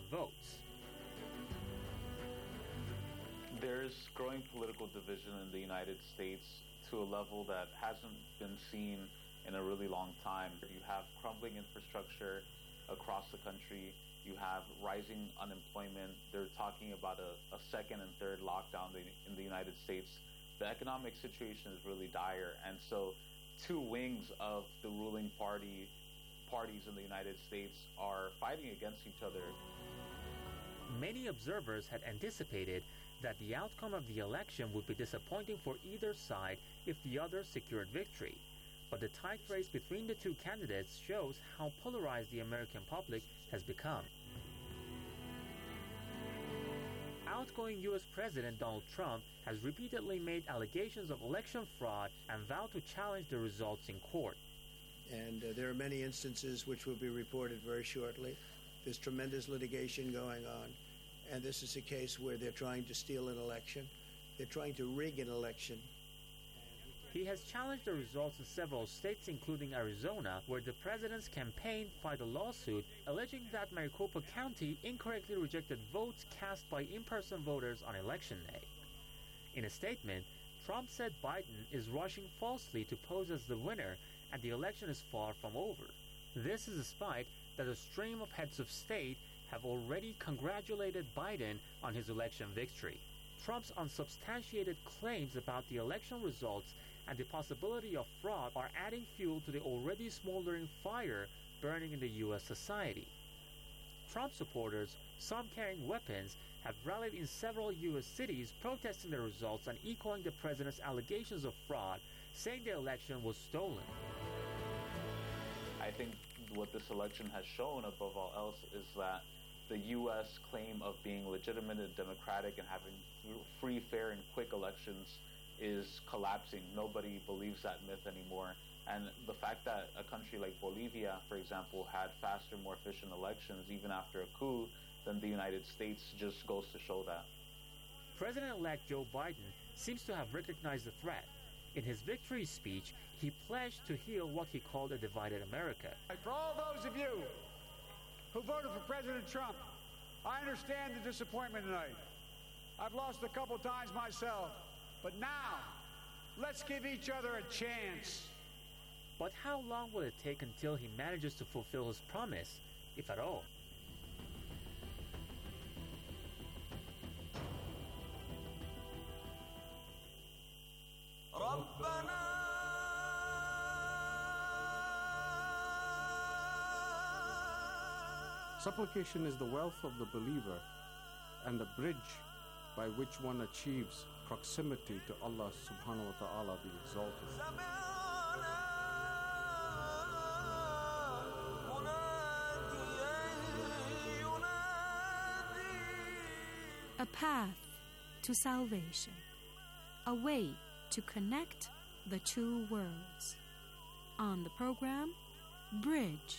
votes. There's growing political division in the United States to a level that hasn't been seen in a really long time. You have crumbling infrastructure across the country. You have rising unemployment. They're talking about a second and third lockdown in the United States. The economic situation is really dire. And so two wings of the ruling parties in the United States are fighting against each other. Many observers had anticipated that the outcome of the election would be disappointing for either side if the other secured victory. But the tight race between the two candidates shows how polarized the American public has become. Outgoing U.S. President Donald Trump has repeatedly made allegations of election fraud and vowed to challenge the results in court. And there are many instances which will be reported very shortly. There's tremendous litigation going on, and this is a case where they're trying to steal an election. They're trying to rig an election. He has challenged the results in several states, including Arizona, where the president's campaign filed a lawsuit alleging that Maricopa County incorrectly rejected votes cast by in-person voters on Election Day. In a statement, Trump said Biden is rushing falsely to pose as the winner and the election is far from over. This is despite that a stream of heads of state have already congratulated Biden on his election victory. Trump's unsubstantiated claims about the election results and the possibility of fraud are adding fuel to the already smoldering fire burning in the U.S. society. Trump supporters, some carrying weapons, have rallied in several U.S. cities protesting the results and echoing the president's allegations of fraud, saying the election was stolen. I think what this election has shown, above all else, is that the U.S. claim of being legitimate and democratic and having free, fair, and quick elections is collapsing. Nobody believes that myth anymore. And the fact that a country like Bolivia, for example, had faster, more efficient elections even after a coup than the United States just goes to show that. President-elect Joe Biden seems to have recognized the threat. In his victory speech, he pledged to heal what he called a divided America. For all those of you who voted for President Trump, I understand the disappointment tonight. I've lost a couple times myself, but now, let's give each other a chance. But how long will it take until he manages to fulfill his promise, if at all? Supplication is the wealth of the believer and the bridge by which one achieves proximity to Allah subhanahu wa ta'ala the exalted. A path to salvation, a way to connect the two worlds. On the program, Bridge.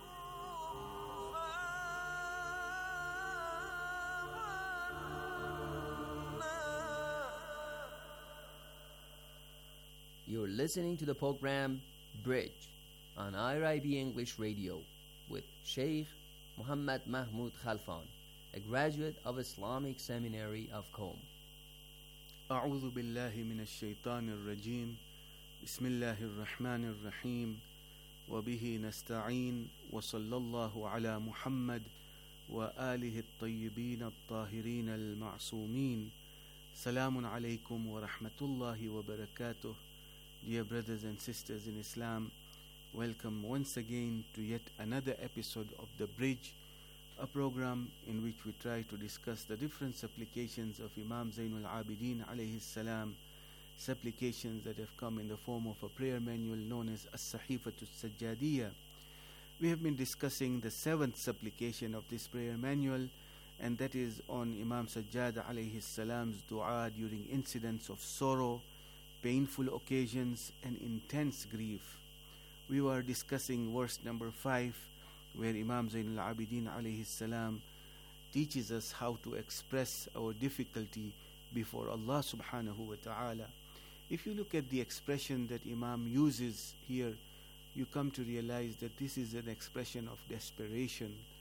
You're listening to the program Bridge on IRIB English Radio with Sheikh Muhammad Mahmoud Khalfan, a graduate of Islamic Seminary of Qom. أعوذ بالله من الشيطان الرجيم بسم الله الرحمن الرحيم وبه نستعين وصلى الله على محمد وآله الطيبين الطاهرين المعصومين سلام عليكم ورحمة الله وبركاته. Dear brothers and sisters in Islam, welcome once again to yet another episode of The Bridge, a program in which we try to discuss the different supplications of Imam Zainul Abidin alayhi salam, supplications that have come in the form of a prayer manual known as As-Sahifatul Sajjadiyya. We have been discussing the 7th supplication of this prayer manual, and that is on Imam Sajjad alayhi salam's dua during incidents of sorrow, painful occasions, and intense grief. We were discussing verse number 5, where Imam Zainul Abidin alayhi salam teaches us how to express our difficulty before Allah subhanahu wa ta'ala. If you look at the expression that Imam uses here, you come to realize that this is an expression of desperation,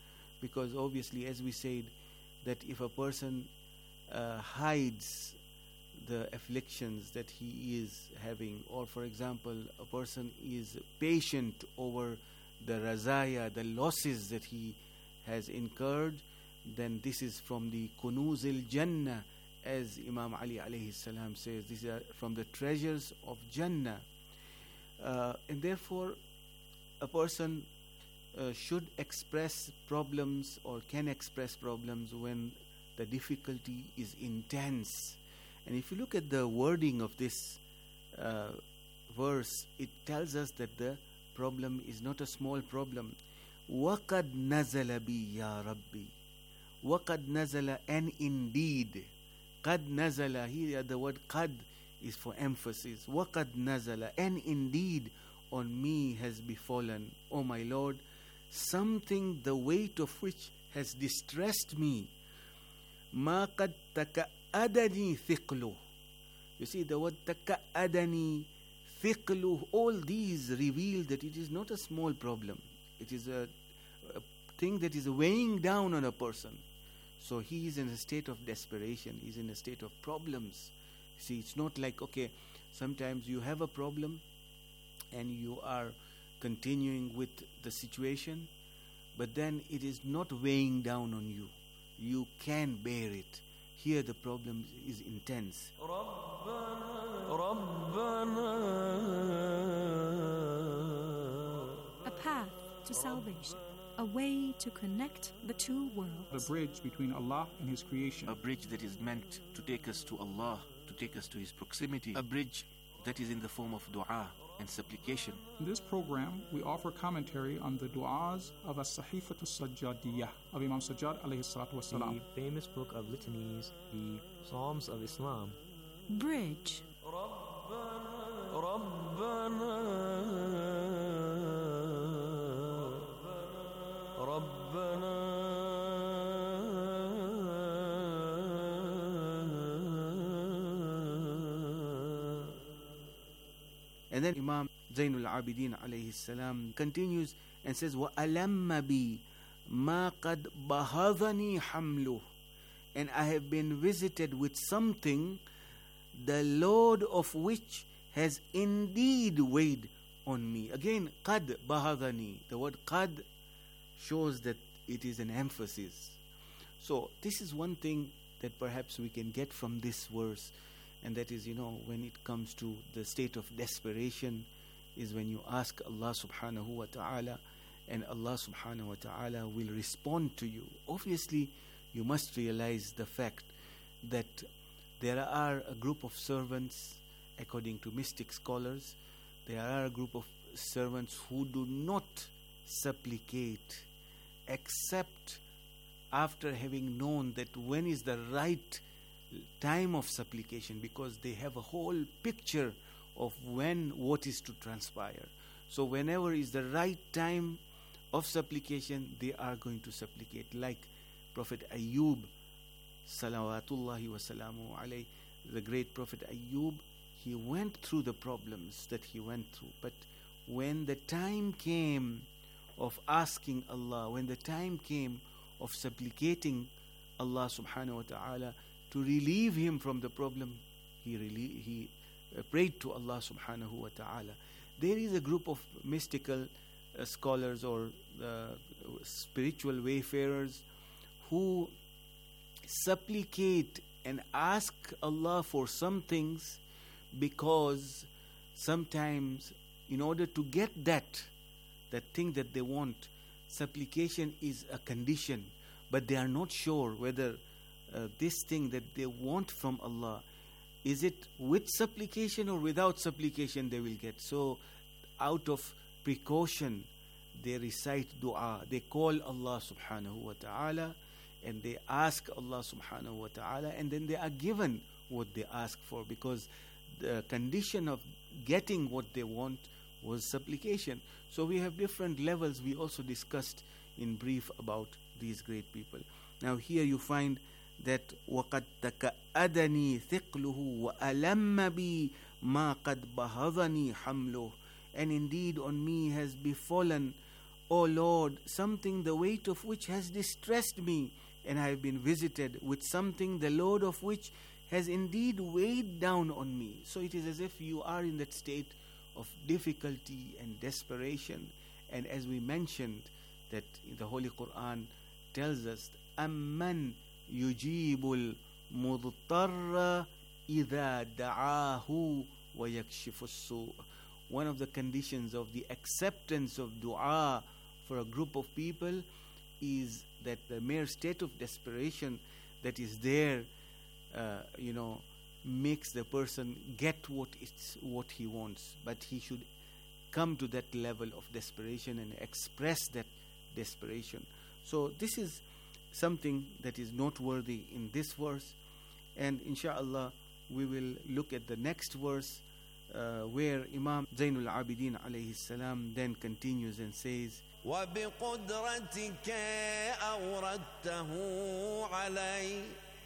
because obviously, as we said, that if a person hides the afflictions that he is having, or for example, a person is patient over the razaya, the losses that he has incurred, then this is from the kunuzil jannah, as Imam Ali alayhi salam says. These are from the treasures of Jannah. And therefore, a person should express problems or can express problems when the difficulty is intense. And if you look at the wording of this verse, it tells us that the problem is not a small problem. وَقَدْ نَزَلَ بِي يَا رَبِّي. وَقَدْ نَزَلَ, and indeed. قَدْ نَزَلَ, here the word قَدْ is for emphasis. وَقَدْ نَزَلَ, and indeed on me has befallen, O my Lord, something the weight of which has distressed me. مَا قَدْ تَكَأَدَنِي ثِقْلُهُ. You see, the word تَكَأَدَنِي ثِقْلُهُ, all these reveal that it is not a small problem. It is a thing that is weighing down on a person. So he is in a state of desperation. He is in a state of problems. See, it's not like, okay, sometimes you have a problem and you are continuing with the situation, but then it is not weighing down on you. You can bear it. Here the problem is intense. A path to salvation. A way to connect the two worlds. The bridge between Allah and His creation. A bridge that is meant to take us to Allah, to take us to His proximity. A bridge that is in the form of dua and supplication. In this program, we offer commentary on the du'as of As-Sahifatu Sajjadiyah of Imam Sajjad alayhi salatu wasalam. The famous book of litanies, the Psalms of Islam. Bridge. And then Imam Zainul Abidin alayhi salam continues and says, وَأَلَمَّ بِي مَا قَدْ بَهَضَنِي حَمْلُهُ. And I have been visited with something, the load of which has indeed weighed on me. Again, قَدْ بَهَضَنِي. The word قَدْ shows that it is an emphasis. So this is one thing that perhaps we can get from this verse, and that is, when it comes to the state of desperation, is when you ask Allah subhanahu wa ta'ala, and Allah subhanahu wa ta'ala will respond to you. Obviously, you must realize the fact that there are a group of servants, according to mystic scholars, there are a group of servants who do not supplicate except after having known that when is the right time of supplication, because they have a whole picture of what is to transpire. So whenever is the right time of supplication, they are going to supplicate. Like Prophet Ayyub, salawatullahi wa salamu alayhi, the great Prophet Ayyub, he went through the problems that he went through. But when the time came of asking Allah, when the time came of supplicating Allah subhanahu wa ta'ala to relieve him from the problem, he prayed to Allah subhanahu wa ta'ala. There is a group of mystical scholars or spiritual wayfarers who supplicate and ask Allah for some things, because sometimes in order to get that thing that they want, supplication is a condition, but they are not sure whether this thing that they want from Allah, is it with supplication or without supplication they will get. So out of precaution, they recite dua, they call Allah subhanahu wa ta'ala, and they ask Allah subhanahu wa ta'ala, and then they are given what they ask for, because the condition of getting what they want was supplication. So we have different levels. We also discussed in brief about these great people. Now here you find that وَقَدْ تَكَأَدَنِي ثِقْلُهُ وَأَلَمَّ بِي مَا قَدْ بَهَضَنِي حَمْلُهُ. And indeed on me has befallen O Lord, something the weight of which has distressed me, and I have been visited with something the load of which has indeed weighed down on me. So it is as if you are in that state of difficulty and desperation. And as we mentioned, that the Holy Quran tells us, أَمَّنْ يُجِيبُ الْمُضْطَرَّ إِذَا دَعَاهُ وَيَكْشِفُ السُّوءَ. One of the conditions of the acceptance of dua for a group of people is that the mere state of desperation that is there, makes the person get what he wants. But he should come to that level of desperation and express that desperation. So this is something that is noteworthy in this verse, and inshallah we will look at the next verse where Imam Zainul Abidin alayhi salam then continues and says, وبقدرتك أوردته علي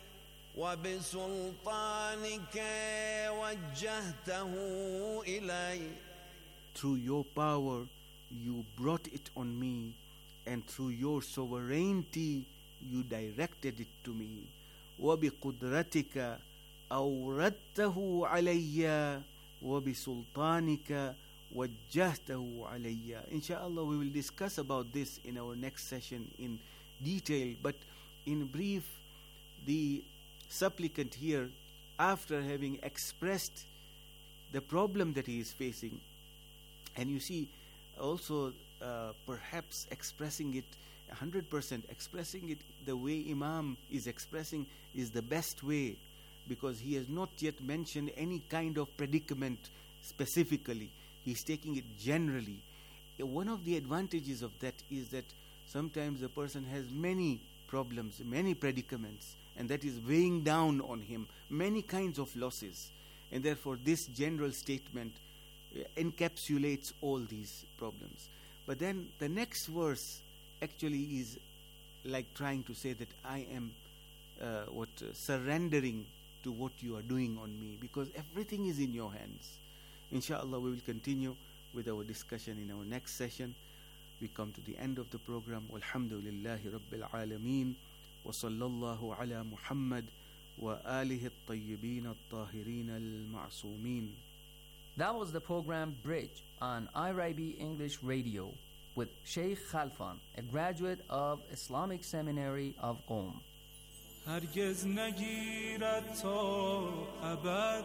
وبسلطانك وجهته إلي. Through your power you brought it on me, and through your sovereignty you directed it to me. وبقدرتك أوردته علي وبسلطانك وجهته علي. Inshallah, we will discuss about this in our next session in detail, but in brief, the supplicant here, after having expressed the problem that he is facing, and you see also perhaps expressing it 100%, expressing it the way Imam is expressing is the best way, because he has not yet mentioned any kind of predicament specifically. He's taking it generally. One of the advantages of that is that sometimes a person has many problems, many predicaments, and that is weighing down on him, many kinds of losses. And therefore this general statement encapsulates all these problems. But then the next verse actually is like trying to say that I am surrendering to what you are doing on me, because everything is in your hands. Inshallah, we will continue with our discussion in our next session. We come to the end of the program. Walhamdulillahi Rabbil Alameen. Wa sallallahu ala Muhammad wa alihi at-tayyibin at-tahirin al-ma'sumin. That was the program Bridge on IRIB English Radio with Sheikh Khalfan, a graduate of Islamic Seminary of Qom. هرگز نگیرد تا ابد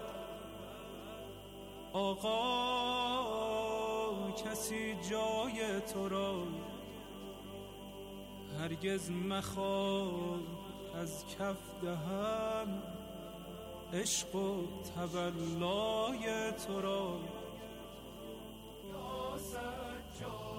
آقا کسی جای تو را، هرگز مخواه از کف دهم عشق و تولای تو را. یا سجاد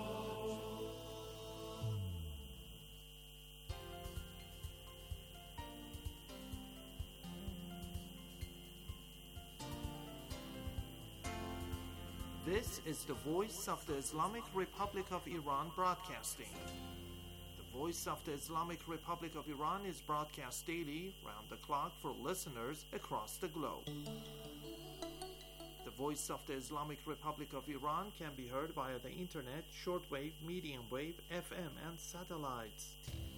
This is the Voice of the Islamic Republic of Iran broadcasting. The Voice of the Islamic Republic of Iran is broadcast daily, round the clock, for listeners across the globe. The Voice of the Islamic Republic of Iran can be heard via the internet, shortwave, medium wave, FM, and satellites.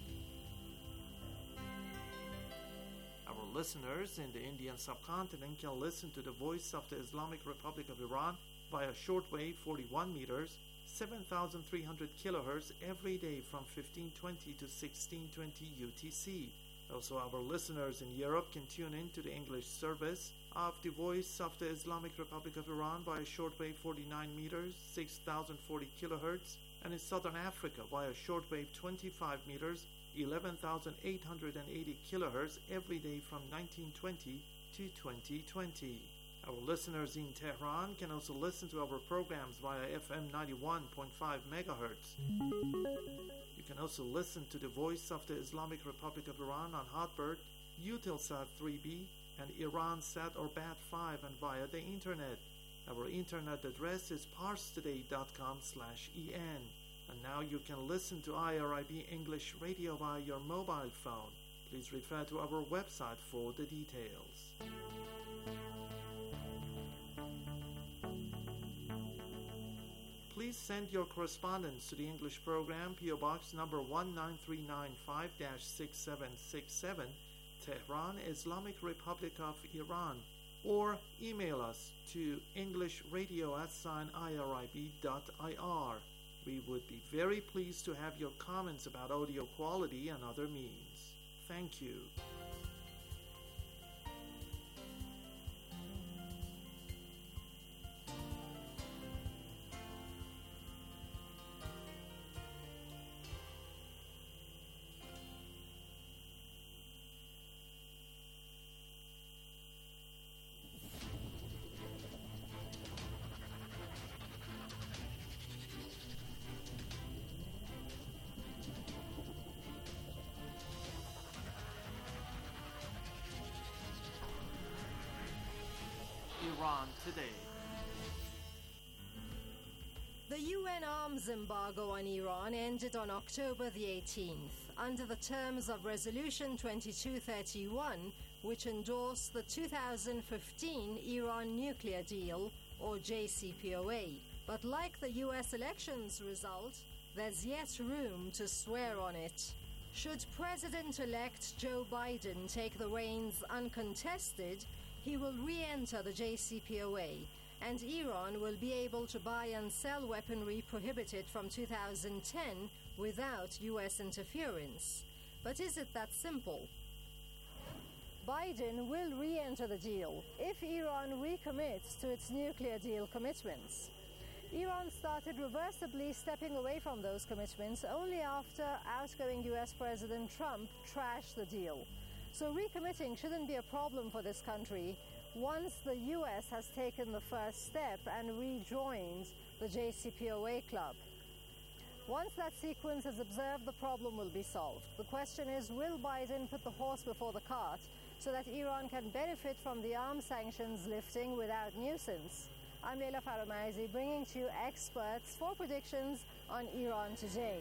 Our listeners in the Indian subcontinent can listen to the Voice of the Islamic Republic of Iran via shortwave 41 meters, 7,300 kilohertz every day from 1520 to 1620 UTC. Also, our listeners in Europe can tune in to the English service of the Voice of the Islamic Republic of Iran via shortwave 49 meters, 6,040 kilohertz, and in Southern Africa via shortwave 25 meters, 11,880 kilohertz every day from 1920 to 2020. Our listeners in Tehran can also listen to our programs via FM 91.5 megahertz. You can also listen to the Voice of the Islamic Republic of Iran on Hotbird, Eutelsat 3B, and Iransat or Bat5, and via the internet. Our internet address is parstoday.com/en. And now you can listen to IRIB English Radio via your mobile phone. Please refer to our website for the details. please send your correspondence to the English program, PO Box number 19395-6767, Tehran, Islamic Republic of Iran, or email us to englishradio@irib.ir. We would be very pleased to have your comments about audio quality and other means. Thank you. Iran Today. The UN arms embargo on Iran ended on October the 18th under the terms of Resolution 2231, which endorsed the 2015 Iran nuclear deal, or JCPOA. But like the US elections result, there's yet room to swear on it. Should President-elect Joe Biden take the reins uncontested, he will re-enter the JCPOA, and Iran will be able to buy and sell weaponry prohibited from 2010 without US interference. But is it that simple? Biden will re-enter the deal if Iran recommits to its nuclear deal commitments. Iran started reversibly stepping away from those commitments only after outgoing US President Trump trashed the deal. So recommitting shouldn't be a problem for this country once the US has taken the first step and rejoined the JCPOA club. Once that sequence is observed, the problem will be solved. The question is, will Biden put the horse before the cart so that Iran can benefit from the arms sanctions lifting without nuisance? I'm Leila Faramaizi, bringing to you experts for predictions on Iran today.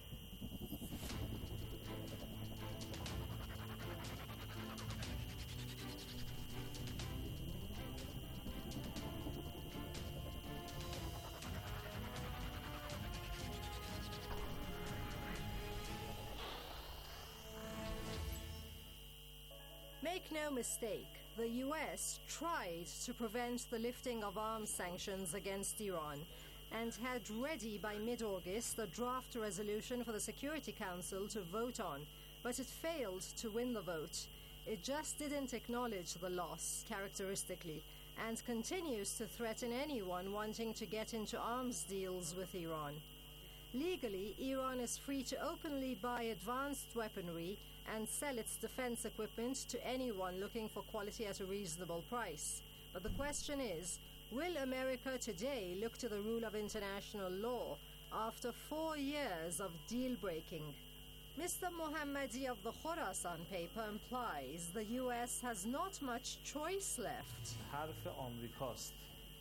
Make no mistake, the US tried to prevent the lifting of arms sanctions against Iran and had ready by mid-August a draft resolution for the Security Council to vote on, but it failed to win the vote. It just didn't acknowledge the loss, characteristically, and continues to threaten anyone wanting to get into arms deals with Iran. Legally, Iran is free to openly buy advanced weaponry and sell its defense equipment to anyone looking for quality at a reasonable price. But the question is, will America today look to the rule of international law after 4 years of deal-breaking? Mr. Mohammadi of the Khorasan paper implies the US has not much choice left. حرف آمریکاست.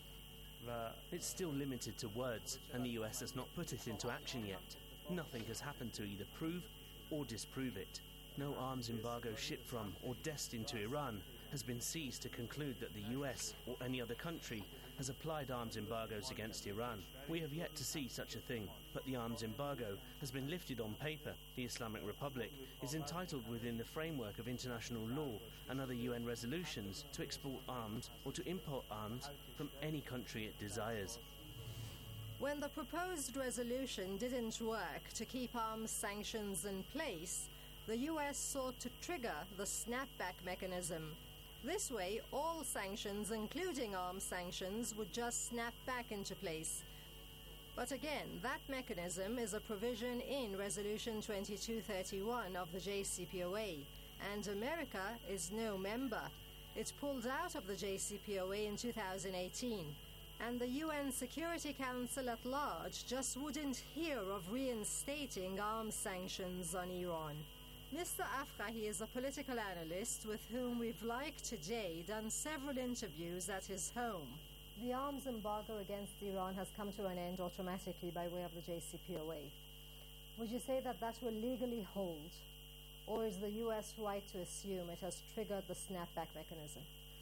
It's still limited to words, and the US has not put it into action yet. Nothing has happened to either prove or disprove it. No arms embargo shipped from or destined to Iran has been seized to conclude that the US or any other country has applied arms embargoes against Iran. We have yet to see such a thing, but the arms embargo has been lifted on paper. The Islamic Republic is entitled within the framework of international law and other UN resolutions to export arms or to import arms from any country it desires. When the proposed resolution didn't work to keep arms sanctions in place, the US sought to trigger the snapback mechanism. This way, all sanctions, including arms sanctions, would just snap back into place. But again, that mechanism is a provision in Resolution 2231 of the JCPOA, and America is no member. It pulled out of the JCPOA in 2018, and the UN Security Council at large just wouldn't hear of reinstating arms sanctions on Iran. Mr. Afrahi is a political analyst with whom we've, like today, done several interviews at his home. The arms embargo against Iran has come to an end automatically by way of the JCPOA. Would you say that that will legally hold, or is the US right to assume it has triggered the snapback mechanism?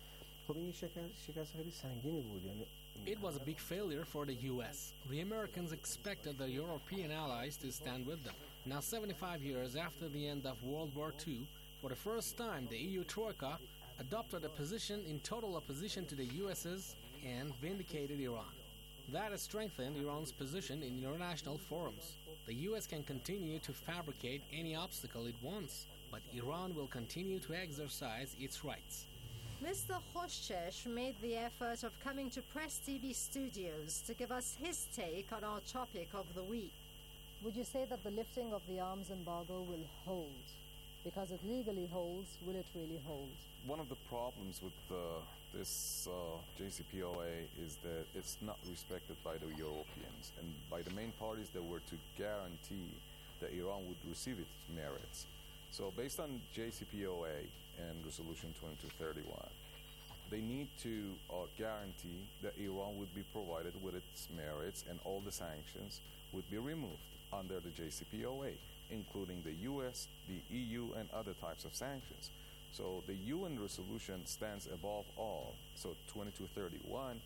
خب این شکست خیلی سنگینی بود. یعنی It was a big failure for the US. The Americans expected the European allies to stand with them. Now 75 years after the end of World War II, for the first time the EU Troika adopted a position in total opposition to the US's and vindicated Iran. That has strengthened Iran's position in international forums. The US can continue to fabricate any obstacle it wants, but Iran will continue to exercise its rights. Mr. Khoshchesh made the effort of coming to Press TV studios to give us his take on our topic of the week. Would you say that the lifting of the arms embargo will hold? Because it legally holds, will it really hold? One of the problems with this JCPOA is that it's not respected by the Europeans and by the main parties that were to guarantee that Iran would receive its merits. So based on JCPOA and Resolution 2231, they need to guarantee that Iran would be provided with its merits and all the sanctions would be removed under the JCPOA, including the US, the EU, and other types of sanctions. So the UN resolution stands above all. So 2231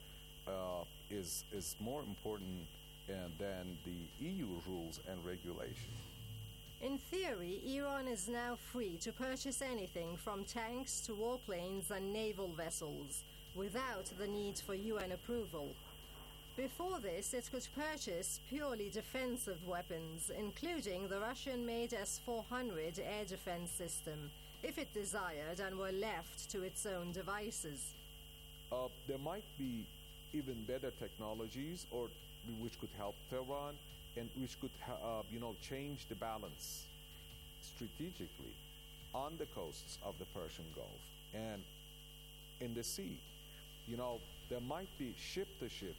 is more important than the EU rules and regulations. In theory, Iran is now free to purchase anything from tanks to warplanes and naval vessels without the need for UN approval. Before this, it could purchase purely defensive weapons, including the Russian-made S-400 air defense system, if it desired and were left to its own devices. There might be even better technologies or which could help Tehran and which could change the balance strategically on the coasts of the Persian Gulf and in the sea. There might be ship-to-ship,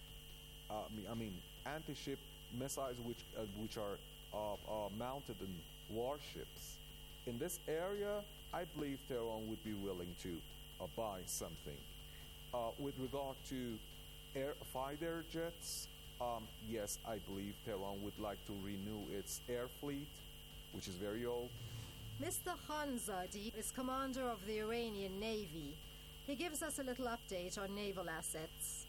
anti-ship missiles which are mounted in warships. In this area, I believe Tehran would be willing to buy something. With regard to fighter jets, yes, I believe Tehran would like to renew its air fleet, which is very old. Mr. Khanzadi is commander of the Iranian Navy. He gives us a little update on naval assets.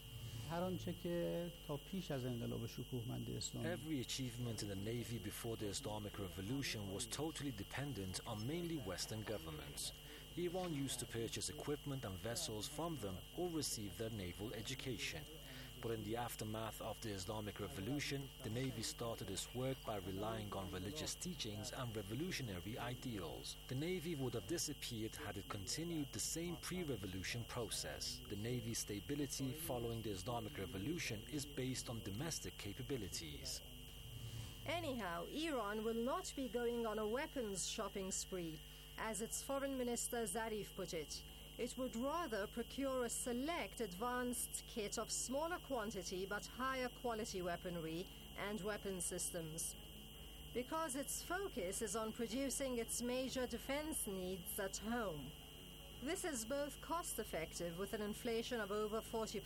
Every achievement in the Navy before the Islamic Revolution was totally dependent on mainly Western governments. Iran used to purchase equipment and vessels from them or receive their naval education. But in the aftermath of the Islamic Revolution, the Navy started its work by relying on religious teachings and revolutionary ideals. The Navy would have disappeared had it continued the same pre-revolution process. The Navy's stability following the Islamic Revolution is based on domestic capabilities. Anyhow, Iran will not be going on a weapons shopping spree, as its foreign minister Zarif put it. It would rather procure a select advanced kit of smaller quantity but higher quality weaponry and weapon systems. Because its focus is on producing its major defense needs at home. This is both cost-effective with an inflation of over 40%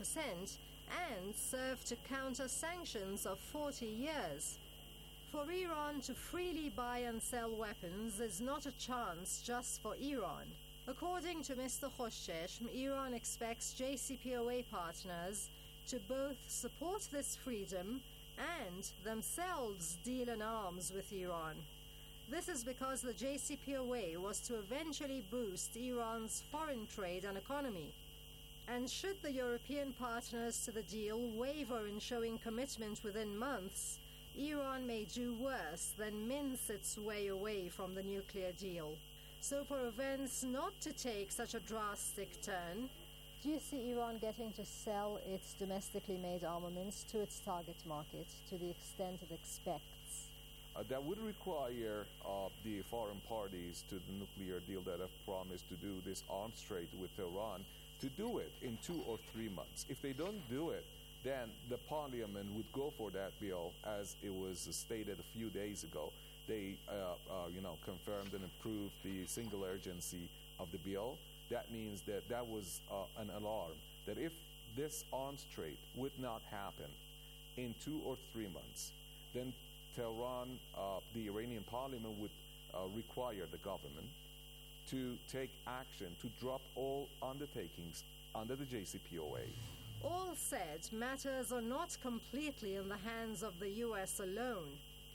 and serve to counter sanctions of 40 years. For Iran to freely buy and sell weapons is not a chance just for Iran. According to Mr. Khoshchesh, Iran expects JCPOA partners to both support this freedom and themselves deal in arms with Iran. This is because the JCPOA was to eventually boost Iran's foreign trade and economy. And should the European partners to the deal waver in showing commitment within months, Iran may do worse than mince its way away from the nuclear deal. So for events not to take such a drastic turn, do you see Iran getting to sell its domestically made armaments to its target market to the extent it expects? That would require the foreign parties to the nuclear deal that have promised to do this arms trade with Iran to do it in 2 or 3 months. If they don't do it, then the parliament would go for that bill, as it was stated a few days ago. They, confirmed and approved the single urgency of the bill. That means that was an alarm that if this arms trade would not happen in 2 or 3 months, then Tehran, the Iranian parliament would require the government to take action, to drop all undertakings under the JCPOA. All said, matters are not completely in the hands of the U.S. alone.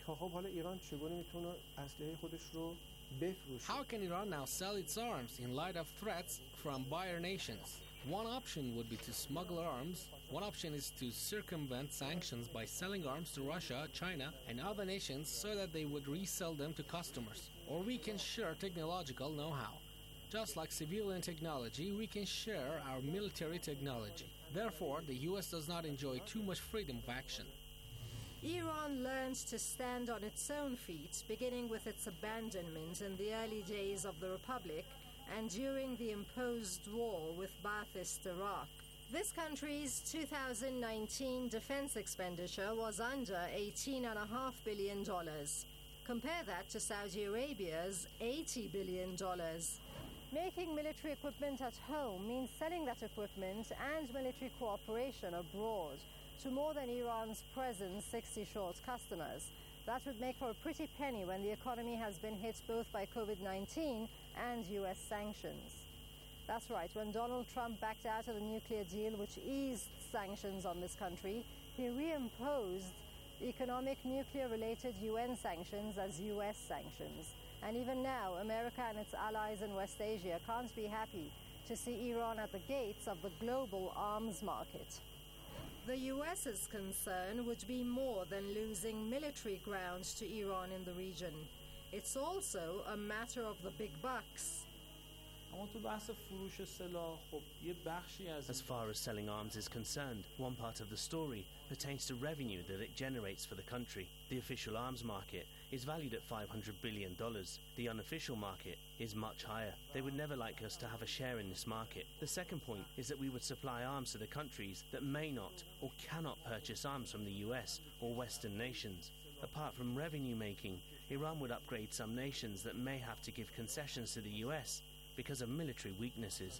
How can Iran now sell its arms in light of threats from buyer nations? One option would be to smuggle arms. One option is to circumvent sanctions by selling arms to Russia, China, and other nations so that they would resell them to customers. Or we can share technological know-how. Just like civilian technology, we can share our military technology. Therefore, the U.S. does not enjoy too much freedom of action. Iran learned to stand on its own feet, beginning with its abandonment in the early days of the Republic and during the imposed war with Ba'athist Iraq. This country's 2019 defense expenditure was under $18.5 billion. Compare that to Saudi Arabia's $80 billion. Making military equipment at home means selling that equipment and military cooperation abroad to more than Iran's present 60 short customers. That would make for a pretty penny when the economy has been hit both by COVID-19 and U.S. sanctions. That's right, when Donald Trump backed out of the nuclear deal which eased sanctions on this country, he reimposed economic nuclear-related UN sanctions as U.S. sanctions. And even now, America and its allies in West Asia can't be happy to see Iran at the gates of the global arms market. The US's concern would be more than losing military ground to Iran in the region. It's also a matter of the big bucks. As far as selling arms is concerned, one part of the story pertains to revenue that it generates for the country. The official arms market is valued at $500 billion. The unofficial market is much higher. They would never like us to have a share in this market. The second point is that we would supply arms to the countries that may not or cannot purchase arms from the US or Western nations. Apart from revenue making, Iran would upgrade some nations that may have to give concessions to the US because of military weaknesses.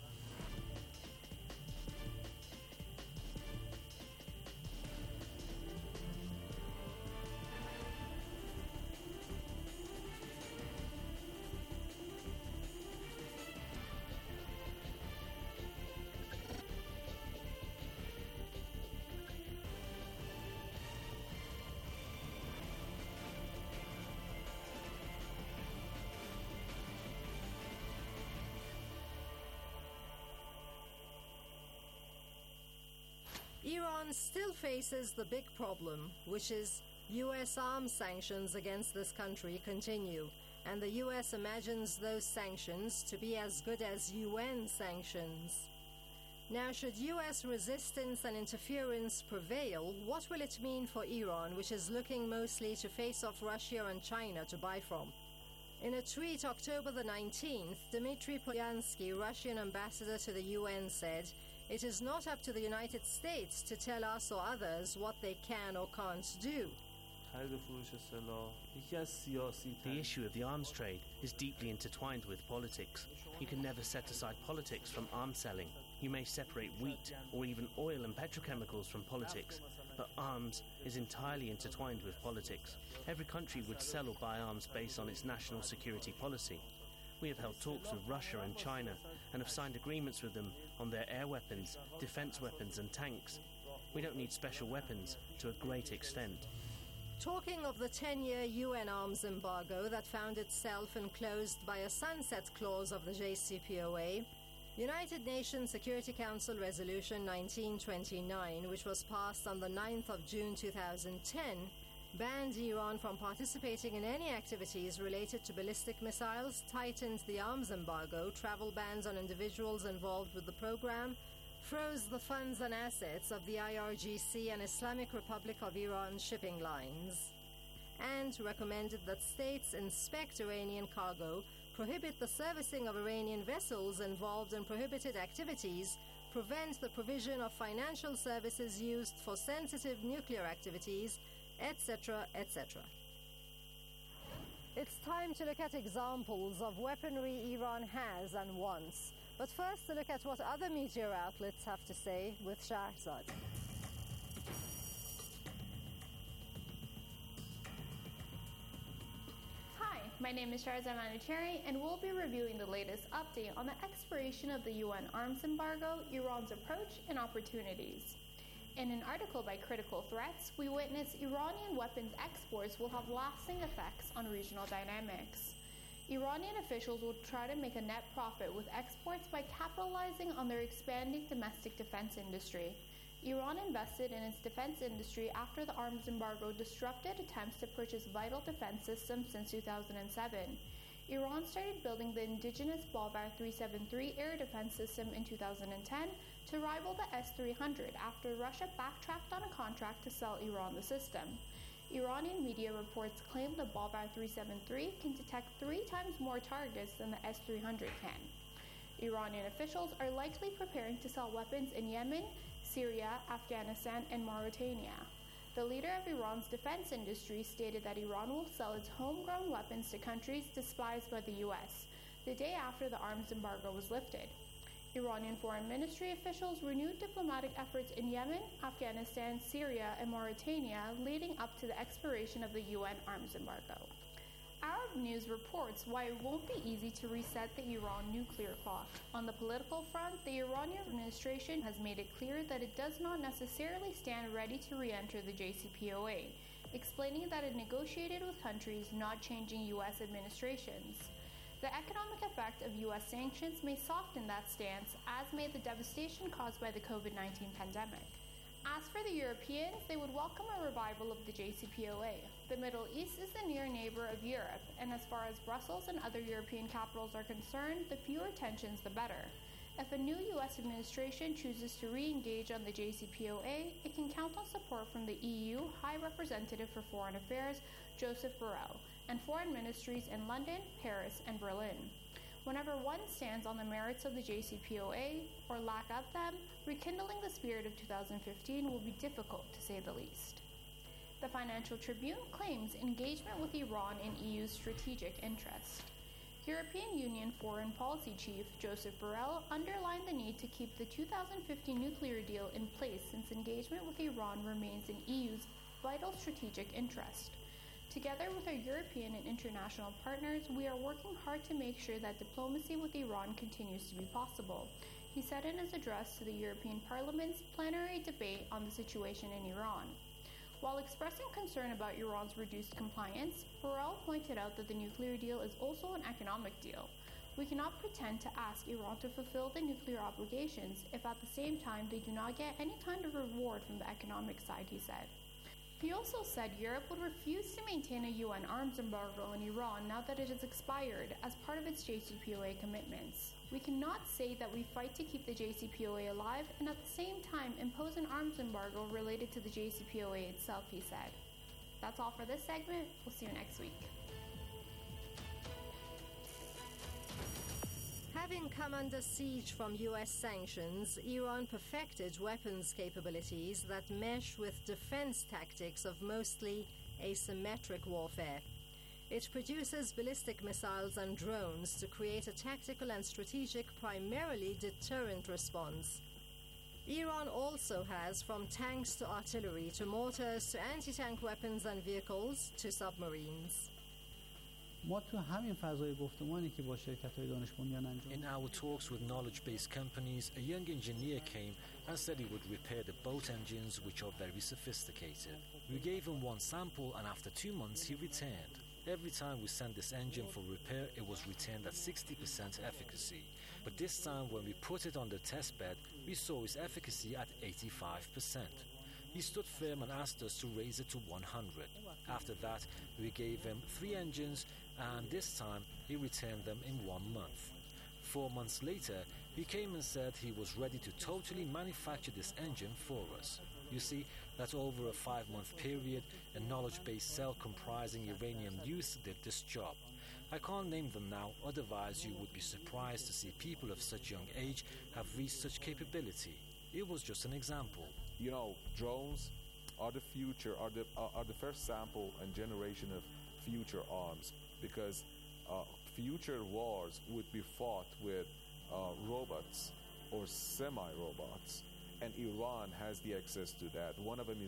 Iran still faces the big problem, which is U.S. arms sanctions against this country continue, and the U.S. imagines those sanctions to be as good as UN sanctions. Now, should U.S. resistance and interference prevail, what will it mean for Iran, which is looking mostly to face off Russia and China to buy from? In a tweet October the 19th, Dmitry Polyansky, Russian ambassador to the UN, said, "It is not up to the United States to tell us or others what they can or can't do." The issue of the arms trade is deeply intertwined with politics. You can never set aside politics from arms selling. You may separate wheat or even oil and petrochemicals from politics, but arms is entirely intertwined with politics. Every country would sell or buy arms based on its national security policy. We have held talks with Russia and China and have signed agreements with them on their air weapons, defense weapons and tanks. We don't need special weapons to a great extent. Talking of the 10-year UN arms embargo that found itself enclosed by a sunset clause of the JCPOA, United Nations Security Council Resolution 1929, which was passed on the 9th of June 2010, banned Iran from participating in any activities related to ballistic missiles, tightened the arms embargo, travel bans on individuals involved with the program, froze the funds and assets of the IRGC and Islamic Republic of Iran shipping lines, and recommended that states inspect Iranian cargo, prohibit the servicing of Iranian vessels involved in prohibited activities, prevent the provision of financial services used for sensitive nuclear activities, etc., etc. It's time to look at examples of weaponry Iran has and wants. But first, to look at what other media outlets have to say with Shahrzad. Hi, My name is Sharza Manucheri, and we'll be reviewing the latest update on the expiration of the UN arms embargo, Iran's approach, and opportunities. In an article by Critical Threats, we witness Iranian weapons exports will have lasting effects on regional dynamics. Iranian officials will try to make a net profit with exports by capitalizing on their expanding domestic defense industry. Iran invested in its defense industry after the arms embargo disrupted attempts to purchase vital defense systems since 2007. Iran started building the indigenous Balvar 373 air defense system in 2010 to rival the S-300 after Russia backtracked on a contract to sell Iran the system. Iranian media reports claim the Balvar 373 can detect 3 times more targets than the S-300 can. Iranian officials are likely preparing to sell weapons in Yemen, Syria, Afghanistan, and Mauritania. The leader of Iran's defense industry stated that Iran will sell its homegrown weapons to countries despised by the U.S. the day after the arms embargo was lifted. Iranian foreign ministry officials renewed diplomatic efforts in Yemen, Afghanistan, Syria, and Mauritania leading up to the expiration of the UN arms embargo. Arab News reports why it won't be easy to reset the Iran nuclear clock. On the political front, the Iranian administration has made it clear that it does not necessarily stand ready to re-enter the JCPOA, explaining that it negotiated with countries not changing U.S. administrations. The economic effect of U.S. sanctions may soften that stance, as may the devastation caused by the COVID-19 pandemic. As for the Europeans, they would welcome a revival of the JCPOA. The Middle East is the near neighbor of Europe, and as far as Brussels and other European capitals are concerned, the fewer tensions the better. If a new U.S. administration chooses to re-engage on the JCPOA, it can count on support from the EU High Representative for Foreign Affairs, Joseph Borrell, and foreign ministries in London, Paris, and Berlin. Whenever one stands on the merits of the JCPOA, or lack of them, rekindling the spirit of 2015 will be difficult, to say the least. The Financial Tribune claims engagement with Iran in EU's strategic interest. European Union Foreign Policy Chief Joseph Borrell underlined the need to keep the 2050 nuclear deal in place since engagement with Iran remains in EU's vital strategic interest. Together with our European and international partners, we are working hard to make sure that diplomacy with Iran continues to be possible, he said in his address to the European Parliament's plenary debate on the situation in Iran. While expressing concern about Iran's reduced compliance, Borrell pointed out that the nuclear deal is also an economic deal. We cannot pretend to ask Iran to fulfill the nuclear obligations if at the same time they do not get any kind of reward from the economic side, he said. He also said Europe would refuse to maintain a UN arms embargo on Iran now that it has expired as part of its JCPOA commitments. We cannot say that we fight to keep the JCPOA alive and at the same time impose an arms embargo related to the JCPOA itself, he said. That's all for this segment. We'll see you next week. Having come under siege from U.S. sanctions, Iran perfected weapons capabilities that mesh with defense tactics of mostly asymmetric warfare. It produces ballistic missiles and drones to create a tactical and strategic, primarily deterrent response. Iran also has from tanks to artillery to mortars to anti-tank weapons and vehicles to submarines. In our talks with knowledge-based companies, a young engineer came and said he would repair the boat engines, which are very sophisticated. We gave him one sample, and after 2 months he returned. Every time we sent this engine for repair, it was returned at 60% efficacy. But this time when we put it on the test bed, we saw its efficacy at 85%. He stood firm and asked us to raise it to 100. After that, we gave him 3 engines, and this time he returned them in 1 month. 4 months later, he came and said he was ready to totally manufacture this engine for us. You see that over a 5-month period, a knowledge-based cell comprising Iranian youth did this job. I can't name them now, otherwise you would be surprised to see people of such young age have reached such capability. It was just an example. You know, drones are the future, are the first sample and generation of future arms, because future wars would be fought with robots or semi-robots, and Iran has the access to that. One of them is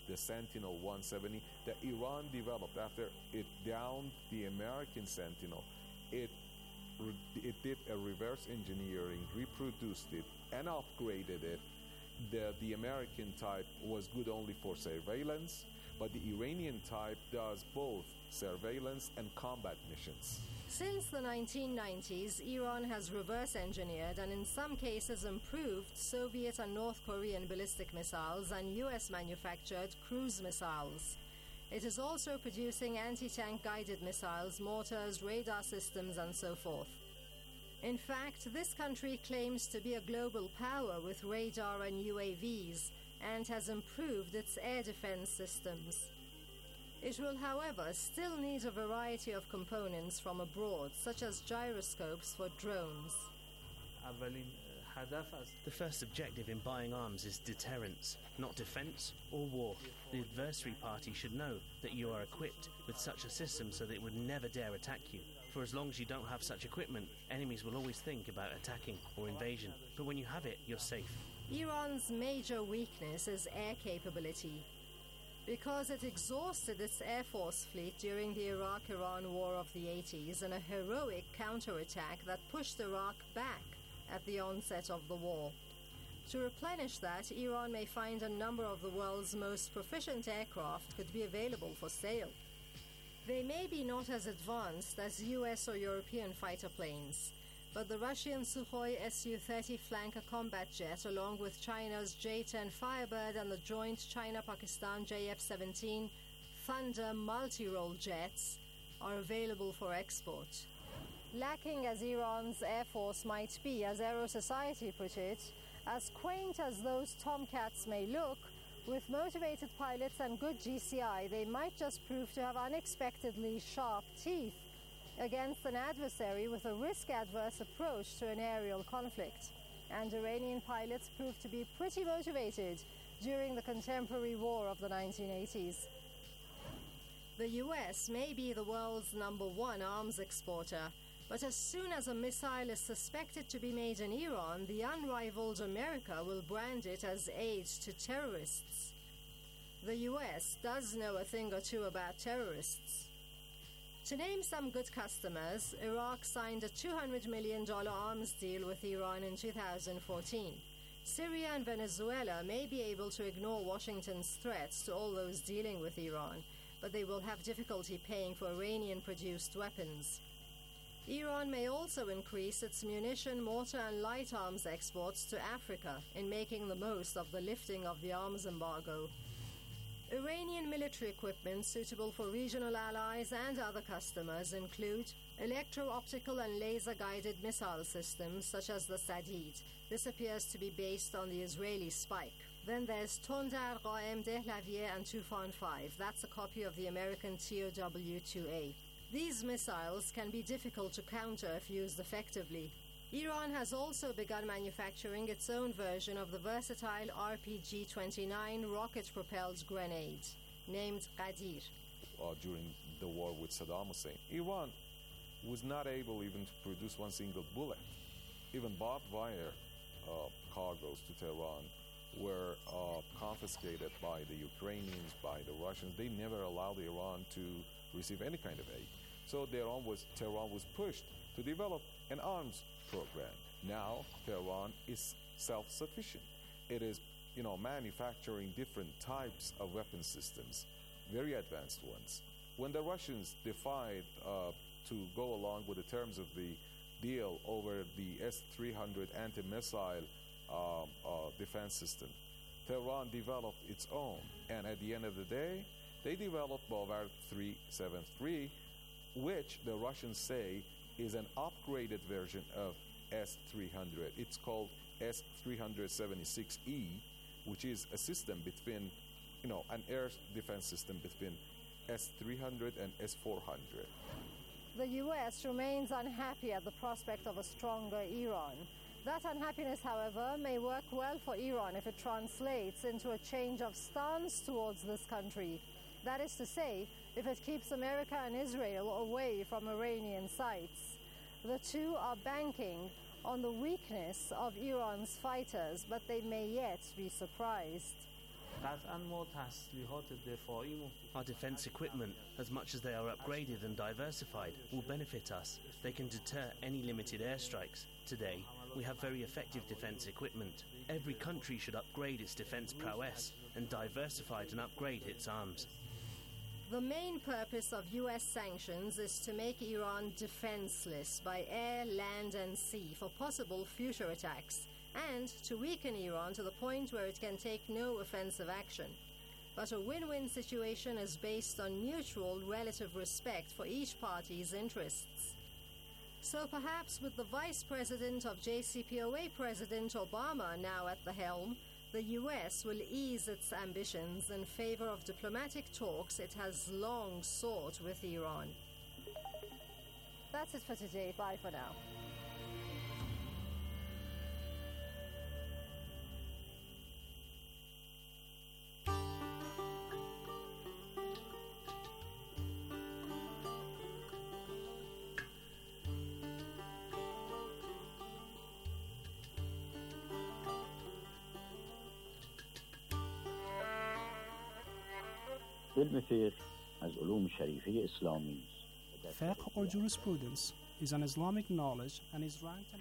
the Sentinel 170 that Iran developed after it downed the American Sentinel. It did a reverse engineering, reproduced it, and upgraded it. The American type was good only for surveillance, but the Iranian type does both surveillance and combat missions. Since the 1990s, Iran has reverse engineered and in some cases improved Soviet and North Korean ballistic missiles and US manufactured cruise missiles. It is also producing anti-tank guided missiles, mortars, radar systems, and so forth. In fact, this country claims to be a global power with radar and UAVs and has improved its air defense systems. It will, however, still need a variety of components from abroad, such as gyroscopes for drones. The first objective in buying arms is deterrence, not defense or war. The adversary party should know that you are equipped with such a system so that it would never dare attack you. For as long as you don't have such equipment, enemies will always think about attacking or invasion. But when you have it, you're safe. Iran's major weakness is air capability. Because it exhausted its Air Force fleet during the Iraq-Iran War of the 80s in a heroic counterattack that pushed Iraq back at the onset of the war. To replenish that, Iran may find a number of the world's most proficient aircraft could be available for sale. They may be not as advanced as US or European fighter planes, but the Russian Sukhoi Su-30 flanker combat jet, along with China's J-10 Firebird and the joint China-Pakistan JF-17 Thunder multi-role jets, are available for export. Lacking as Iran's Air Force might be, as Aero Society put it, as quaint as those Tomcats may look, with motivated pilots and good GCI, they might just prove to have unexpectedly sharp teeth against an adversary with a risk-adverse approach to an aerial conflict. And Iranian pilots proved to be pretty motivated during the contemporary war of the 1980s. The US may be the world's #1 arms exporter, but as soon as a missile is suspected to be made in Iran, the unrivaled America will brand it as aid to terrorists. The US does know a thing or two about terrorists. To name some good customers, Iraq signed a $200 million arms deal with Iran in 2014. Syria and Venezuela may be able to ignore Washington's threats to all those dealing with Iran, but they will have difficulty paying for Iranian-produced weapons. Iran may also increase its munition, mortar and light arms exports to Africa in making the most of the lifting of the arms embargo. Iranian military equipment suitable for regional allies and other customers include electro-optical and laser-guided missile systems such as the Sadid. This appears to be based on the Israeli Spike. Then there's Tondar, Qaem, Dehlavier and Tufan 5. That's a copy of the American TOW-2A. These missiles can be difficult to counter if used effectively. Iran has also begun manufacturing its own version of the versatile RPG-29 rocket-propelled grenade, named Qadir. During the war with Saddam Hussein, Iran was not able even to produce one single bullet. Even barbed wire cargoes to Tehran were confiscated by the Ukrainians, by the Russians. They never allowed Iran to receive any kind of aid. So Tehran was pushed to develop an arms program. Now Tehran is self-sufficient. It is, manufacturing different types of weapon systems, very advanced ones. When the Russians decided to go along with the terms of the deal over the S-300 anti-missile defense system, Tehran developed its own. And at the end of the day, they developed Bavar 373, which the Russians say is an upgraded version of S-300. It's called S-376E, which is a system between, an air defense system between S-300 and S-400. The US remains unhappy at the prospect of a stronger Iran. That unhappiness, however, may work well for Iran if it translates into a change of stance towards this country. That is to say, if it keeps America and Israel away from Iranian sites. The two are banking on the weakness of Iran's fighters, but they may yet be surprised. Our defense equipment, as much as they are upgraded and diversified, will benefit us. They can deter any limited airstrikes. Today, we have very effective defense equipment. Every country should upgrade its defense prowess and diversify and upgrade its arms. The main purpose of US sanctions is to make Iran defenseless by air, land, and sea for possible future attacks, and to weaken Iran to the point where it can take no offensive action. But a win-win situation is based on mutual relative respect for each party's interests. So perhaps with the Vice President of JCPOA, President Obama, now at the helm, the US will ease its ambitions in favor of diplomatic talks it has long sought with Iran. That's it for today. Bye for now. علم فقه از علوم شریفه اسلامی است. Fiqh or jurisprudence is an Islamic knowledge and is ranked.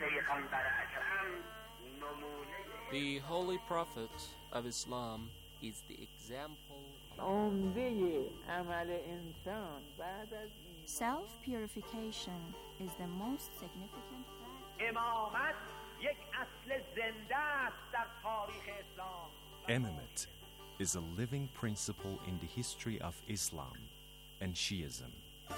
The Holy Prophet of Islam is the example. Self-purification is the most significant Imamate is a living principle in the history of Islam and Shiism.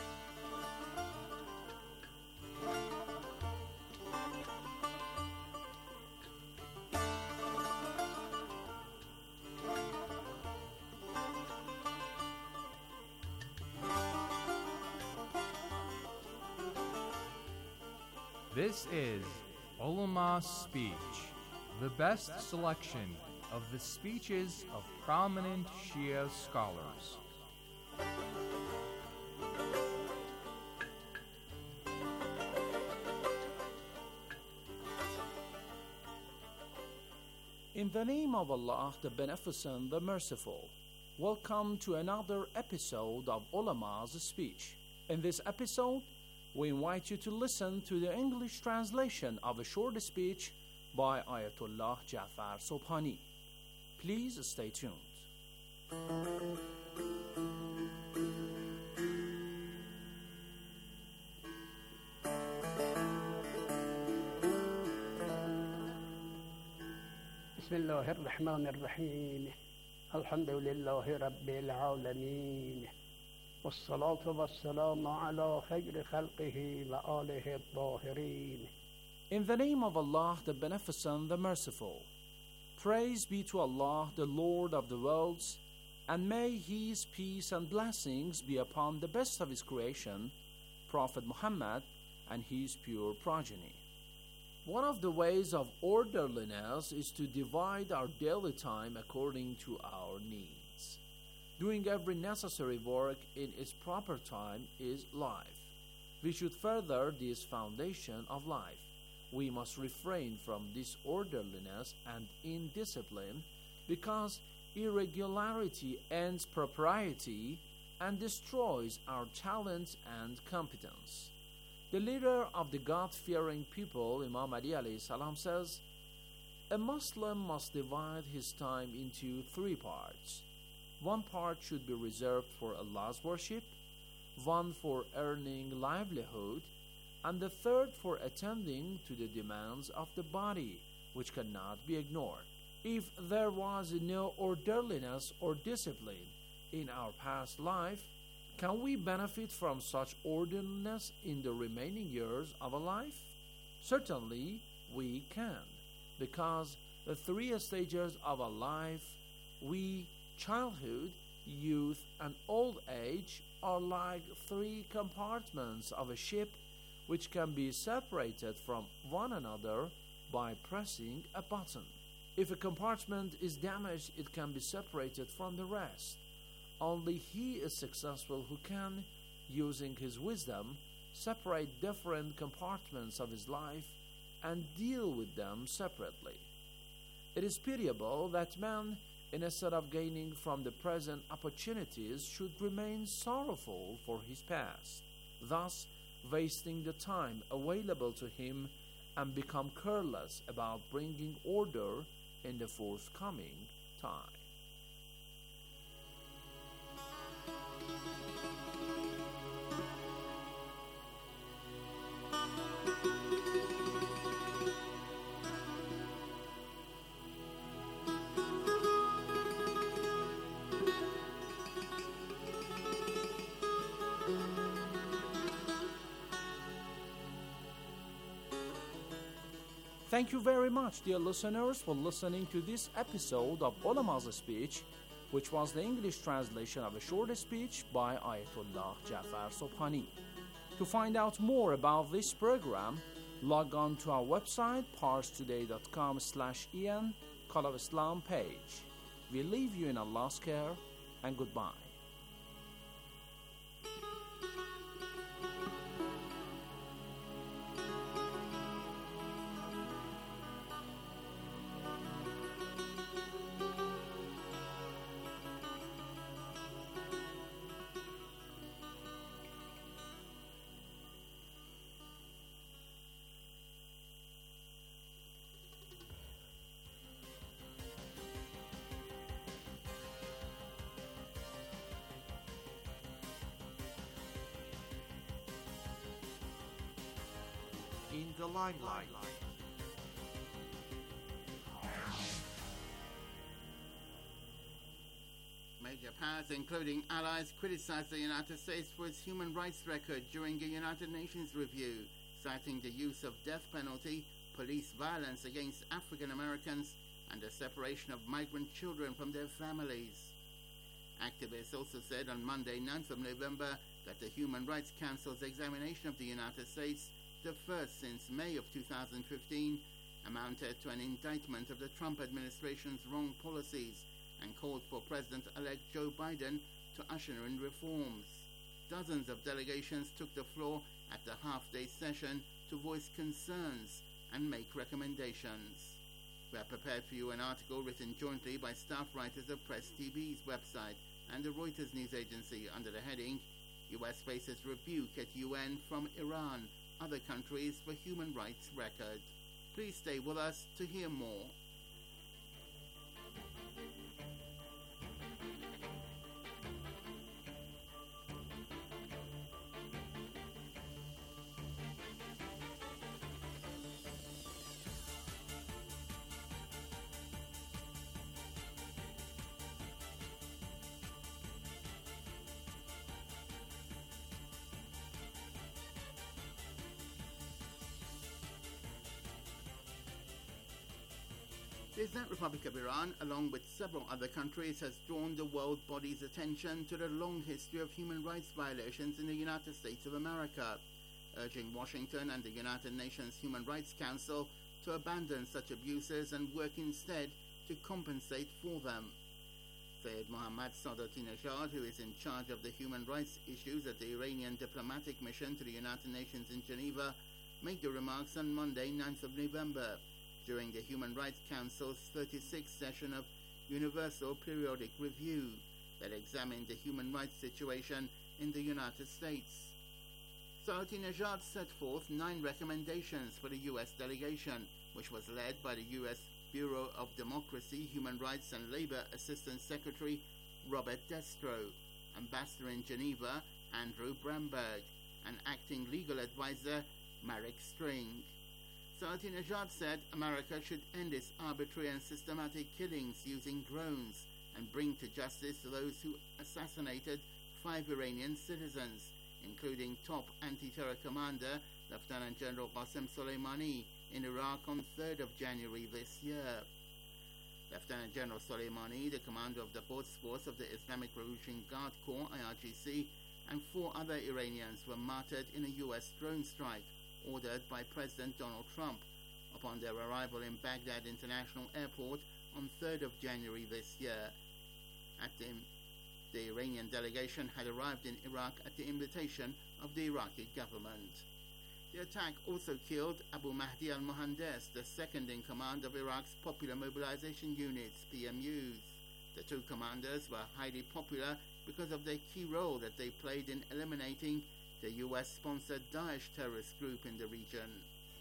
This is Ulama Speech, the best selection of the speeches of prominent Shia scholars. In the name of Allah, the Beneficent, the Merciful, welcome to another episode of Ulama's Speech. In this episode, we invite you to listen to the English translation of a short speech by Ayatollah Jafar Sobhani. Please stay tuned. بسم الله الرحمن الرحيم الحمد لله رب العالمين والصلاة والسلام على خير خلقه وآله الطاهرين. In the name of Allah, the Beneficent, the Merciful, praise be to Allah, the Lord of the worlds, and may His peace and blessings be upon the best of His creation, Prophet Muhammad, and his pure progeny. One of the ways of orderliness is to divide our daily time according to our needs. Doing every necessary work in its proper time is life. We should further this foundation of life. We must refrain from disorderliness and indiscipline, because irregularity ends propriety and destroys our talent and competence. The leader of the God-fearing people, Imam Ali alayhi salam, says, a Muslim must divide his time into 3 parts. 1 part should be reserved for Allah's worship, 1 for earning livelihood, and the 3rd for attending to the demands of the body, which cannot be ignored. If there was no orderliness or discipline in our past life, can we benefit from such orderliness in the remaining years of a life? Certainly we can, because the 3 stages of a life, childhood, youth, and old age, are like 3 compartments of a ship which can be separated from one another by pressing a button. If a compartment is damaged, it can be separated from the rest. Only he is successful who can, using his wisdom, separate different compartments of his life and deal with them separately. It is pitiable that man instead of gaining from the present opportunities, should remain sorrowful for his past, thus wasting the time available to him and become careless about bringing order in the forthcoming time. Thank you very much, dear listeners, for listening to this episode of Ulama's Speech, which was the English translation of a short speech by Ayatollah Jafar Sobhani. To find out more about this program, log on to our website, parstoday.com/en, Call of Islam page. We leave you in Allah's care, and goodbye. In the limelight. Major powers, including allies, criticized the United States for its human rights record during a United Nations review, citing the use of death penalty, police violence against African Americans, and the separation of migrant children from their families. Activists also said on Monday, 9th of November, that the Human Rights Council's examination of the United States, the first since May of 2015, amounted to an indictment of the Trump administration's wrong policies and called for President-elect Joe Biden to usher in reforms. Dozens of delegations took the floor at the half-day session to voice concerns and make recommendations. We have prepared for you an article written jointly by staff writers of Press TV's website and the Reuters news agency under the heading, U.S. faces rebuke at UN from Iran, other countries for human rights record. Please stay with us to hear more. The Islamic Republic of Iran, along with several other countries, has drawn the world body's attention to the long history of human rights violations in the United States of America, urging Washington and the United Nations Human Rights Council to abandon such abuses and work instead to compensate for them. Sayyid Mohammad Sadattinejad, who is in charge of the human rights issues at the Iranian diplomatic mission to the United Nations in Geneva, made the remarks on Monday, 9th of November, during the Human Rights Council's 36th session of Universal Periodic Review that examined the human rights situation in the United States. Sadattinejad set forth 9 recommendations for the U.S. delegation, which was led by the U.S. Bureau of Democracy, Human Rights and Labor Assistant Secretary Robert Destro, Ambassador in Geneva Andrew Bramberg, and Acting Legal Advisor Marek String. Sadattinejad said America should end its arbitrary and systematic killings using drones and bring to justice those who assassinated 5 Iranian citizens, including top anti-terror commander Lieutenant General Qasem Soleimani in Iraq on 3rd of January this year. Lieutenant General Soleimani, the commander of the Quds Force of the Islamic Revolutionary Guard Corps, IRGC, and 4 other Iranians were martyred in a U.S. drone strike ordered by President Donald Trump upon their arrival in Baghdad International Airport on 3rd of January this year. The Iranian delegation had arrived in Iraq at the invitation of the Iraqi government. The attack also killed Abu Mahdi al-Mohandes, the second in command of Iraq's Popular Mobilization Units, PMUs. The two commanders were highly popular because of their key role that they played in eliminating the US-sponsored Daesh terrorist group in the region.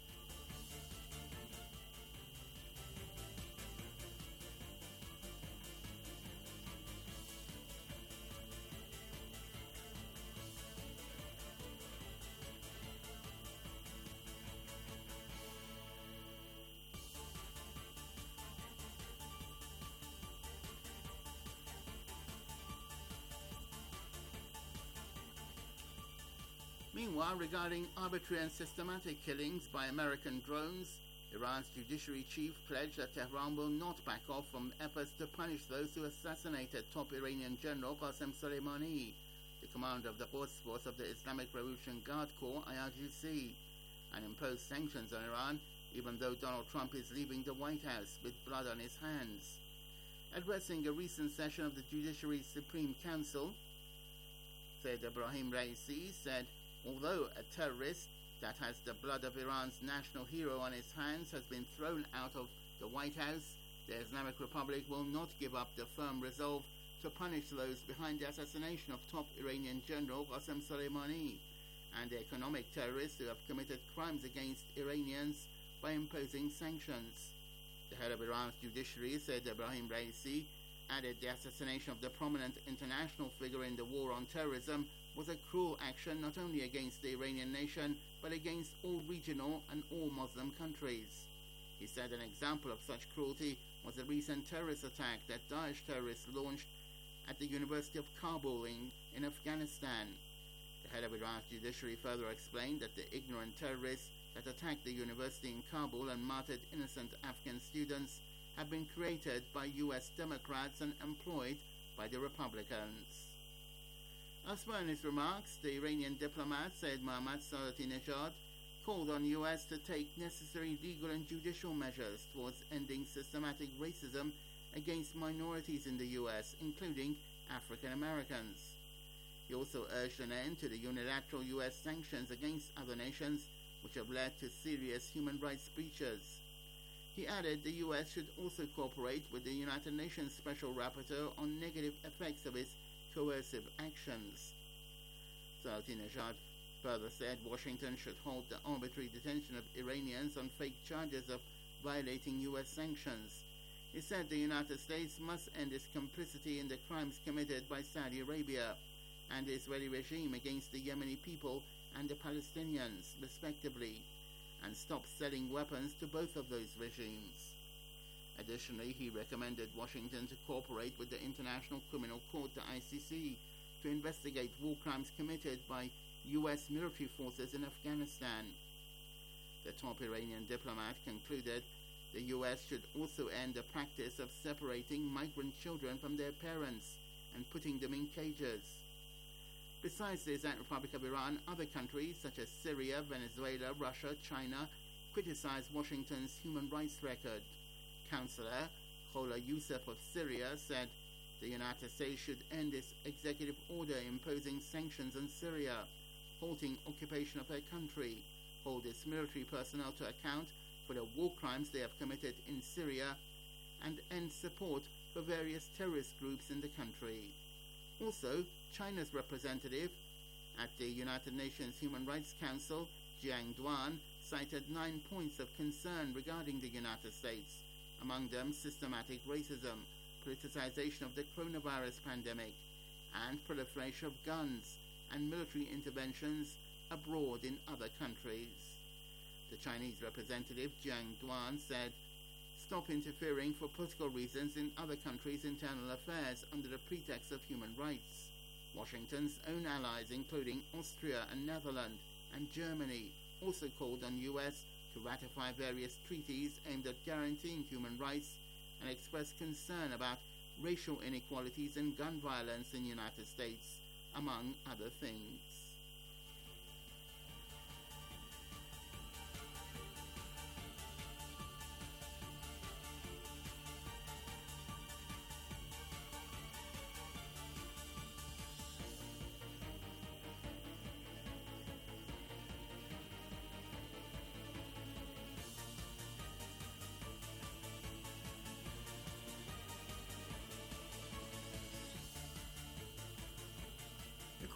Meanwhile, regarding arbitrary and systematic killings by American drones, Iran's judiciary chief pledged that Tehran will not back off from efforts to punish those who assassinated top Iranian General Qasem Soleimani, the commander of the Quds Force of the Islamic Revolution Guard Corps, IRGC, and imposed sanctions on Iran, even though Donald Trump is leaving the White House with blood on his hands. Addressing a recent session of the Judiciary's Supreme Council, Said Ebrahim Raisi said, although a terrorist that has the blood of Iran's national hero on his hands has been thrown out of the White House, the Islamic Republic will not give up the firm resolve to punish those behind the assassination of top Iranian General Qasem Soleimani and the economic terrorists who have committed crimes against Iranians by imposing sanctions. The head of Iran's judiciary, Said Ebrahim Raisi, added the assassination of the prominent international figure in the war on terrorism was a cruel action not only against the Iranian nation but against all regional and all Muslim countries. He said an example of such cruelty was a recent terrorist attack that Daesh terrorists launched at the University of Kabul in Afghanistan. The head of Iran's judiciary further explained that the ignorant terrorists that attacked the university in Kabul and martyred innocent Afghan students have been created by US Democrats and employed by the Republicans. Elsewhere in his remarks, the Iranian diplomat Said Mohammad Salatinejad called on US to take necessary legal and judicial measures towards ending systematic racism against minorities in the US, including African Americans. He also urged an end to the unilateral US sanctions against other nations, which have led to serious human rights breaches. He added the US should also cooperate with the United Nations Special Rapporteur on negative effects of its coercive actions. Salatinejad further said Washington should hold the arbitrary detention of Iranians on fake charges of violating US sanctions. He said the United States must end its complicity in the crimes committed by Saudi Arabia and the Israeli regime against the Yemeni people and the Palestinians, respectively, and stop selling weapons to both of those regimes. Additionally, he recommended Washington to cooperate with the International Criminal Court, the ICC, to investigate war crimes committed by U.S. military forces in Afghanistan. The top Iranian diplomat concluded the U.S. should also end the practice of separating migrant children from their parents and putting them in cages. Besides the Islamic Republic of Iran, other countries such as Syria, Venezuela, Russia, China criticized Washington's human rights record. Counselor Khola Youssef of Syria said the United States should end its executive order imposing sanctions on Syria, halting occupation of her country, hold its military personnel to account for the war crimes they have committed in Syria, and end support for various terrorist groups in the country. Also, China's representative at the United Nations Human Rights Council, Jiang Duan, cited 9 points of concern regarding the United States, among them systematic racism, politicization of the coronavirus pandemic, and proliferation of guns and military interventions abroad in other countries. The Chinese representative, Jiang Duan, said, "Stop interfering for political reasons in other countries' internal affairs under the pretext of human rights." Washington's own allies, including Austria and Netherlands and Germany, also called on U.S. to ratify various treaties aimed at guaranteeing human rights and expressed concern about racial inequalities and gun violence in the United States, among other things.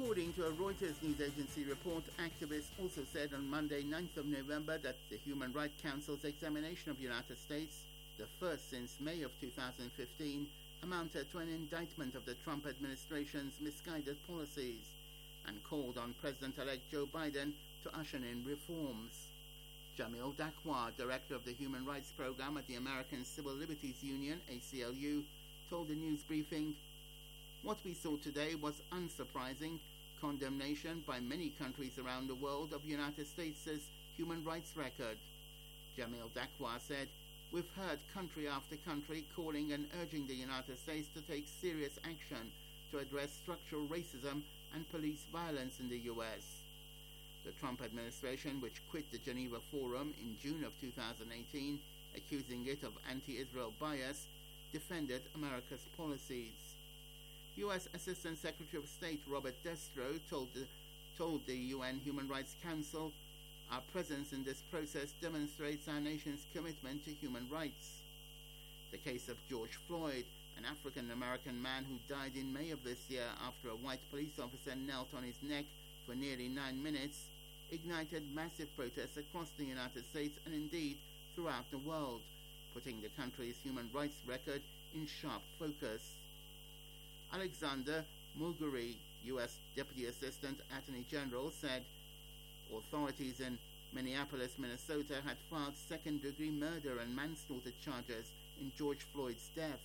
According to a Reuters news agency report, activists also said on Monday, 9th of November, that the Human Rights Council's examination of the United States, the first since May of 2015, amounted to an indictment of the Trump administration's misguided policies and called on President-elect Joe Biden to usher in reforms. Jamil Dakwah, director of the Human Rights Program at the American Civil Liberties Union, ACLU, told the news briefing, "What we saw today was unsurprising condemnation by many countries around the world of the United States' human rights record." Jamil Dakwah said, "We've heard country after country calling and urging the United States to take serious action to address structural racism and police violence in the U.S. The Trump administration, which quit the Geneva Forum in June of 2018, accusing it of anti-Israel bias, defended America's policies. U.S. Assistant Secretary of State Robert Destro told the UN Human Rights Council, "Our presence in this process demonstrates our nation's commitment to human rights." The case of George Floyd, an African-American man who died in May of this year after a white police officer knelt on his neck for nearly 9 minutes, ignited massive protests across the United States and indeed throughout the world, putting the country's human rights record in sharp focus. Alexander Mulgary, U.S. Deputy Assistant Attorney General, said authorities in Minneapolis, Minnesota had filed second-degree murder and manslaughter charges in George Floyd's death.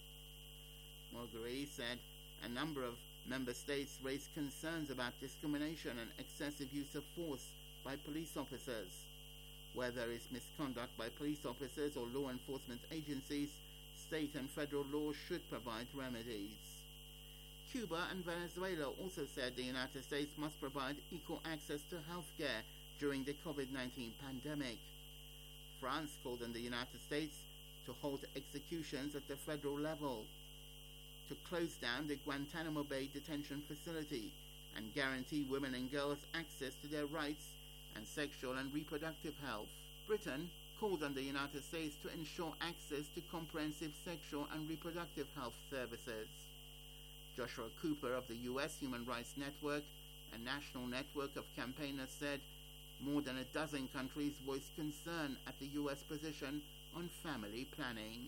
Mulgary said a number of member states raised concerns about discrimination and excessive use of force by police officers. Where there is misconduct by police officers or law enforcement agencies, state and federal law should provide remedies. Cuba and Venezuela also said the United States must provide equal access to health care during the COVID-19 pandemic. France called on the United States to halt executions at the federal level, to close down the Guantanamo Bay detention facility, and guarantee women and girls access to their rights and sexual and reproductive health. Britain called on the United States to ensure access to comprehensive sexual and reproductive health services. Joshua Cooper of the U.S. Human Rights Network, a national network of campaigners, said more than a dozen countries voiced concern at the U.S. position on family planning.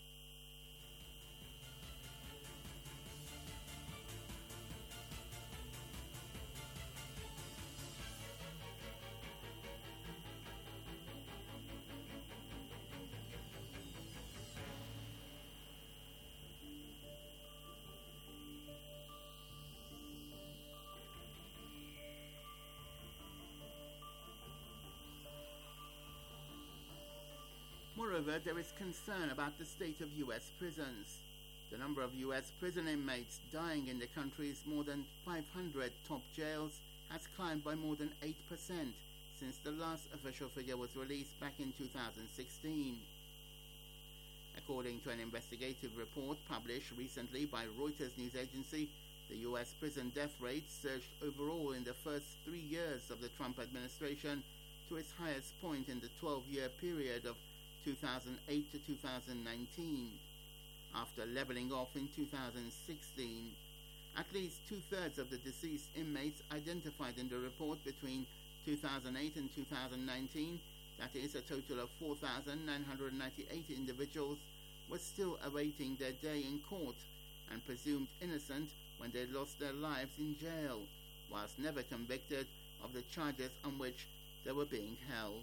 Moreover, there is concern about the state of U.S. prisons. The number of U.S. prison inmates dying in the country's more than 500 top jails has climbed by more than 8% since the last official figure was released back in 2016. According to an investigative report published recently by Reuters news agency, the U.S. prison death rate surged overall in the first 3 years of the Trump administration to its highest point in the 12-year period of 2008 to 2019, after leveling off in 2016. At least two-thirds of the deceased inmates identified in the report between 2008 and 2019, that is a total of 4,998 individuals, were still awaiting their day in court and presumed innocent when they lost their lives in jail, whilst never convicted of the charges on which they were being held.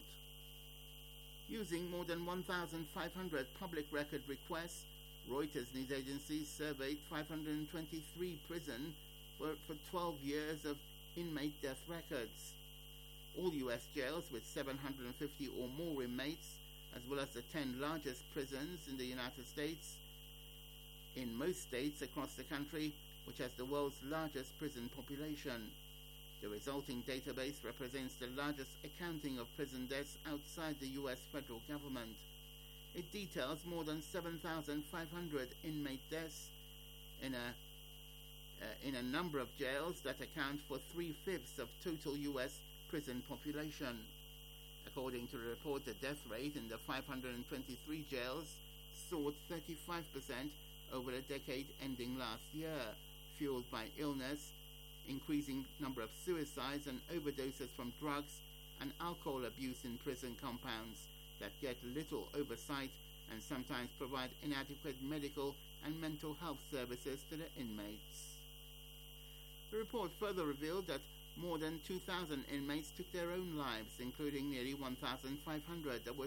Using more than 1,500 public record requests, Reuters news agency surveyed 523 prisons for 12 years of inmate death records. All U.S. jails with 750 or more inmates, as well as the 10 largest prisons in the United States, in most states across the country, which has the world's largest prison population. The resulting database represents the largest accounting of prison deaths outside the U.S. federal government. It details more than 7,500 inmate deaths in a number of jails that account for 3/5 of total U.S. prison population. According to the report, the death rate in the 523 jails soared 35% over the decade ending last year, fueled by illness, increasing number of suicides and overdoses from drugs and alcohol abuse in prison compounds that get little oversight and sometimes provide inadequate medical and mental health services to the inmates. The report further revealed that more than 2,000 inmates took their own lives, including nearly 1,500 that were